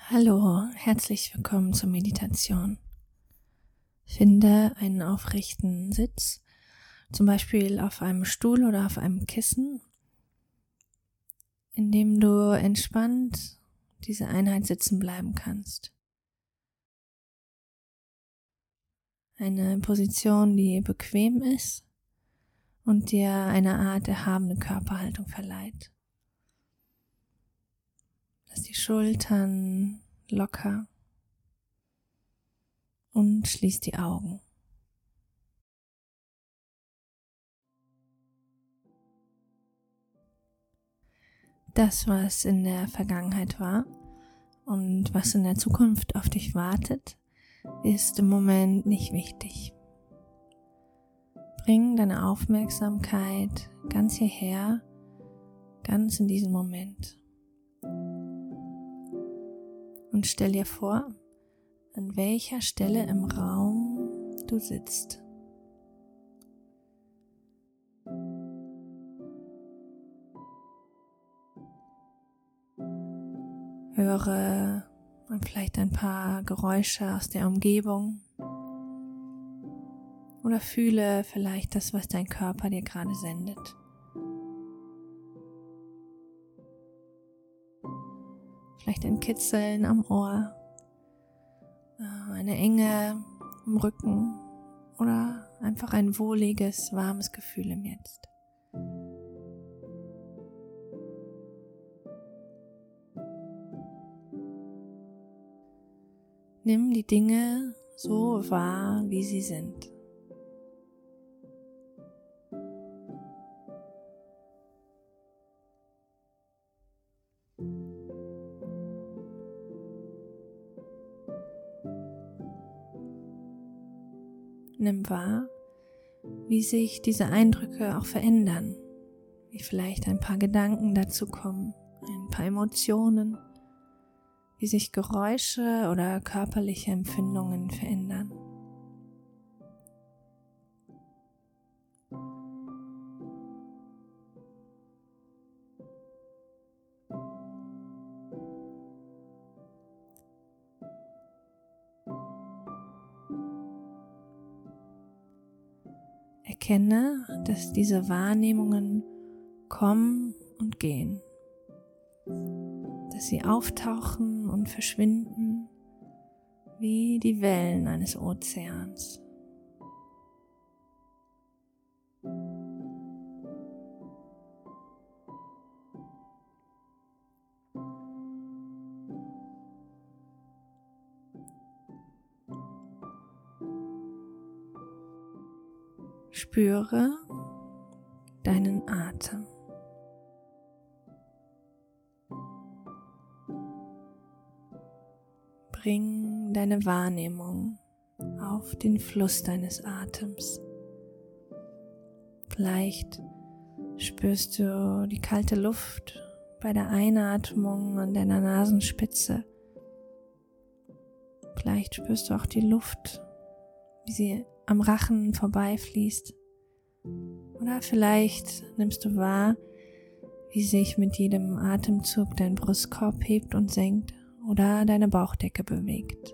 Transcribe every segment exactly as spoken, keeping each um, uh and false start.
Hallo, herzlich willkommen zur Meditation. Finde einen aufrechten Sitz, zum Beispiel auf einem Stuhl oder auf einem Kissen, in dem du entspannt diese Einheit sitzen bleiben kannst. Eine Position, die bequem ist und dir eine Art erhabene Körperhaltung verleiht. Lass die Schultern locker und schließ die Augen. Das, was in der Vergangenheit war und was in der Zukunft auf dich wartet, ist im Moment nicht wichtig. Bring deine Aufmerksamkeit ganz hierher, ganz in diesen Moment. Und stell dir vor, an welcher Stelle im Raum du sitzt. Höre vielleicht ein paar Geräusche aus der Umgebung oder fühle vielleicht das, was dein Körper dir gerade sendet. Vielleicht ein Kitzeln am Ohr, eine Enge im Rücken oder einfach ein wohliges, warmes Gefühl im Jetzt. Nimm die Dinge so wahr, wie sie sind. Nimm wahr, wie sich diese Eindrücke auch verändern, wie vielleicht ein paar Gedanken dazu kommen, ein paar Emotionen, wie sich Geräusche oder körperliche Empfindungen verändern. Erkenne, dass diese Wahrnehmungen kommen und gehen, dass sie auftauchen und verschwinden wie die Wellen eines Ozeans. Spüre deinen Atem. Bring deine Wahrnehmung auf den Fluss deines Atems. Vielleicht spürst du die kalte Luft bei der Einatmung an deiner Nasenspitze. Vielleicht spürst du auch die Luft, wie sie am Rachen vorbeifließt. Oder vielleicht nimmst du wahr, wie sich mit jedem Atemzug dein Brustkorb hebt und senkt oder deine Bauchdecke bewegt.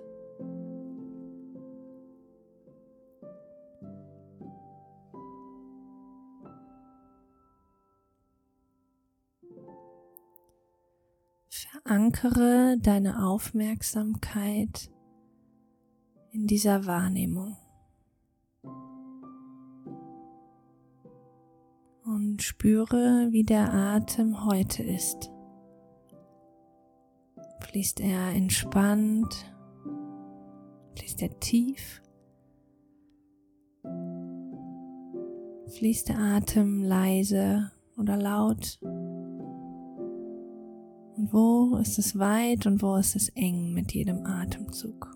Verankere deine Aufmerksamkeit in dieser Wahrnehmung und spüre, wie der Atem heute ist. Fließt er entspannt? Fließt er tief? Fließt der Atem leise oder laut? Und wo ist es weit und wo ist es eng mit jedem Atemzug?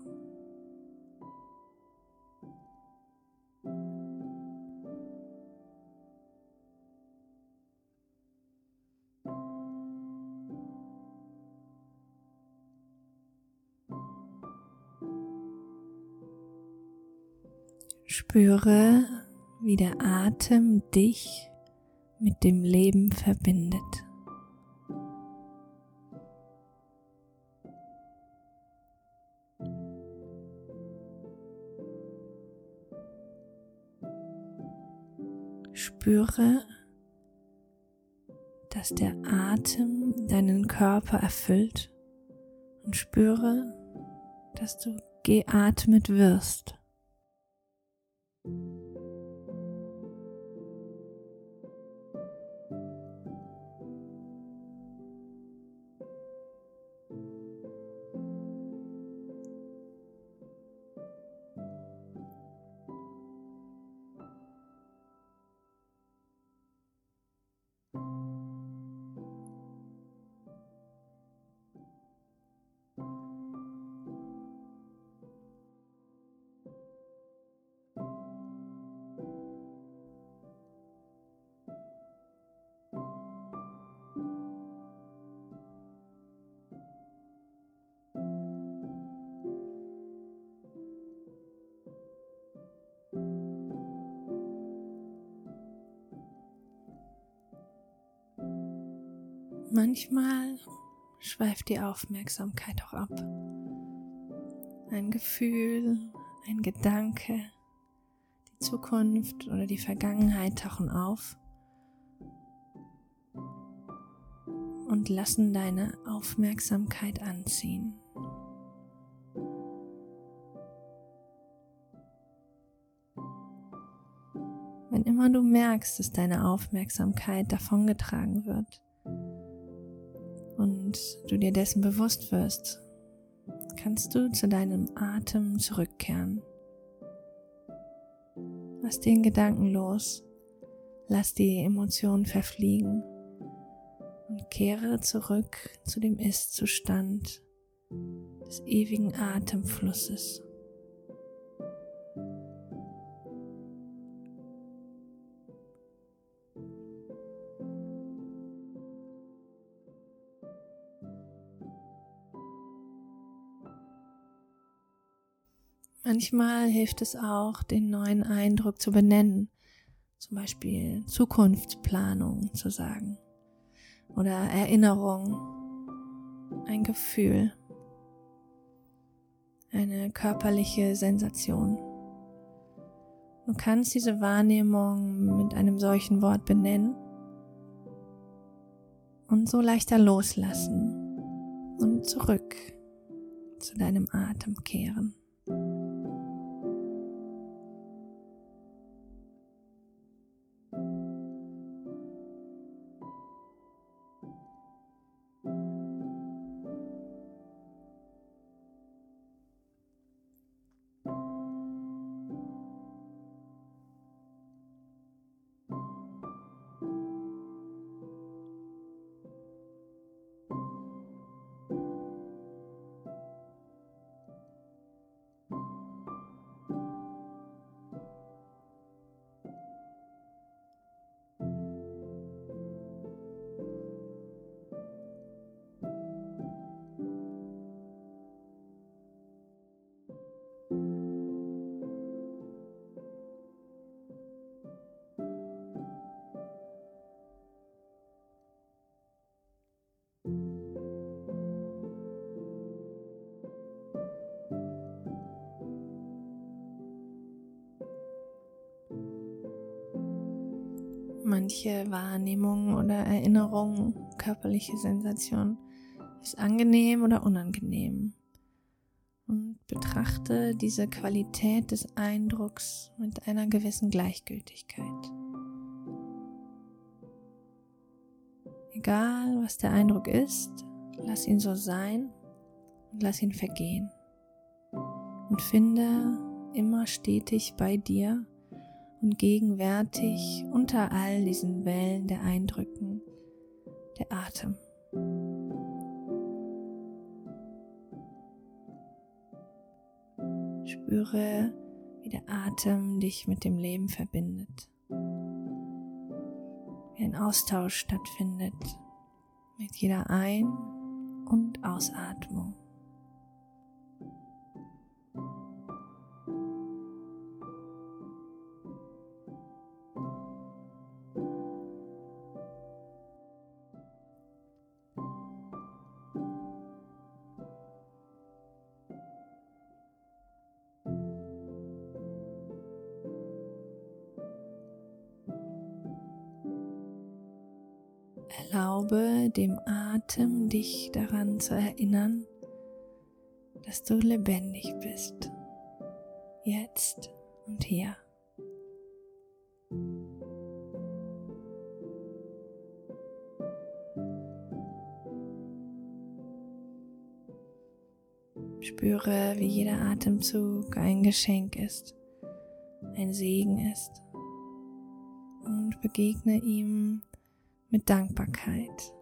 Spüre, wie der Atem dich mit dem Leben verbindet. Spüre, dass der Atem deinen Körper erfüllt und spüre, dass du geatmet wirst. Manchmal schweift die Aufmerksamkeit auch ab. Ein Gefühl, ein Gedanke, die Zukunft oder die Vergangenheit tauchen auf und lassen deine Aufmerksamkeit anziehen. Wenn immer du merkst, dass deine Aufmerksamkeit davongetragen wird und du dir dessen bewusst wirst, kannst du zu deinem Atem zurückkehren. Lass den Gedanken los, lass die Emotionen verfliegen und kehre zurück zu dem Ist-Zustand des ewigen Atemflusses. Manchmal hilft es auch, den neuen Eindruck zu benennen, zum Beispiel Zukunftsplanung zu sagen oder Erinnerung, ein Gefühl, eine körperliche Sensation. Du kannst diese Wahrnehmung mit einem solchen Wort benennen und so leichter loslassen und zurück zu deinem Atem kehren. Manche Wahrnehmung oder Erinnerung, körperliche Sensation ist angenehm oder unangenehm. Und betrachte diese Qualität des Eindrucks mit einer gewissen Gleichgültigkeit. Egal, was der Eindruck ist, lass ihn so sein und lass ihn vergehen. Und finde immer stetig bei dir und gegenwärtig unter all diesen Wellen der Eindrücken der Atem. Spüre, wie der Atem dich mit dem Leben verbindet, wie ein Austausch stattfindet mit jeder Ein- und Ausatmung. Erlaube dem Atem, dich daran zu erinnern, dass du lebendig bist, jetzt und hier. Spüre, wie jeder Atemzug ein Geschenk ist, ein Segen ist, und begegne ihm mit Dankbarkeit.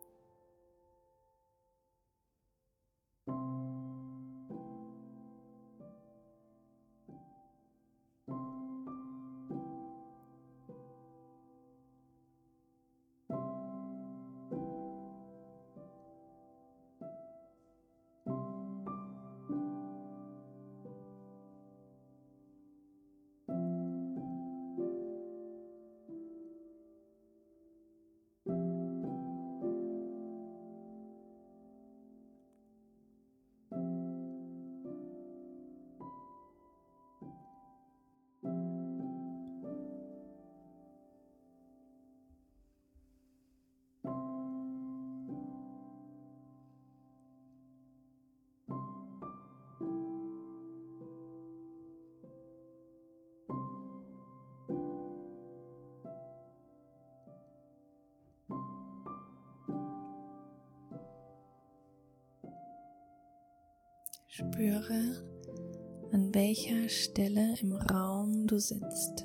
Spüre, an welcher Stelle im Raum du sitzt.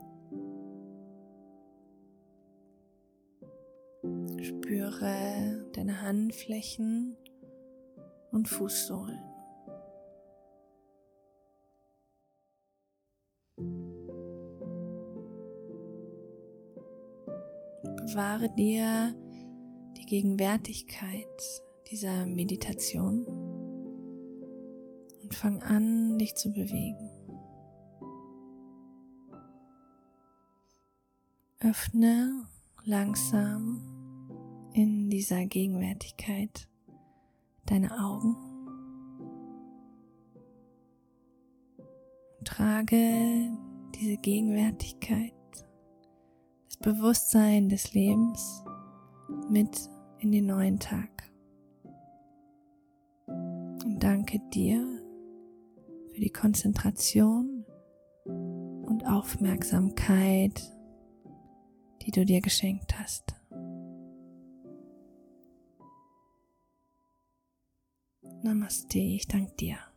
Spüre deine Handflächen und Fußsohlen. Bewahre dir die Gegenwärtigkeit dieser Meditation und fang an, dich zu bewegen. Öffne langsam in dieser Gegenwärtigkeit deine Augen und trage diese Gegenwärtigkeit, das Bewusstsein des Lebens mit in den neuen Tag. Und danke dir für die Konzentration und Aufmerksamkeit, die du dir geschenkt hast. Namaste, ich danke dir.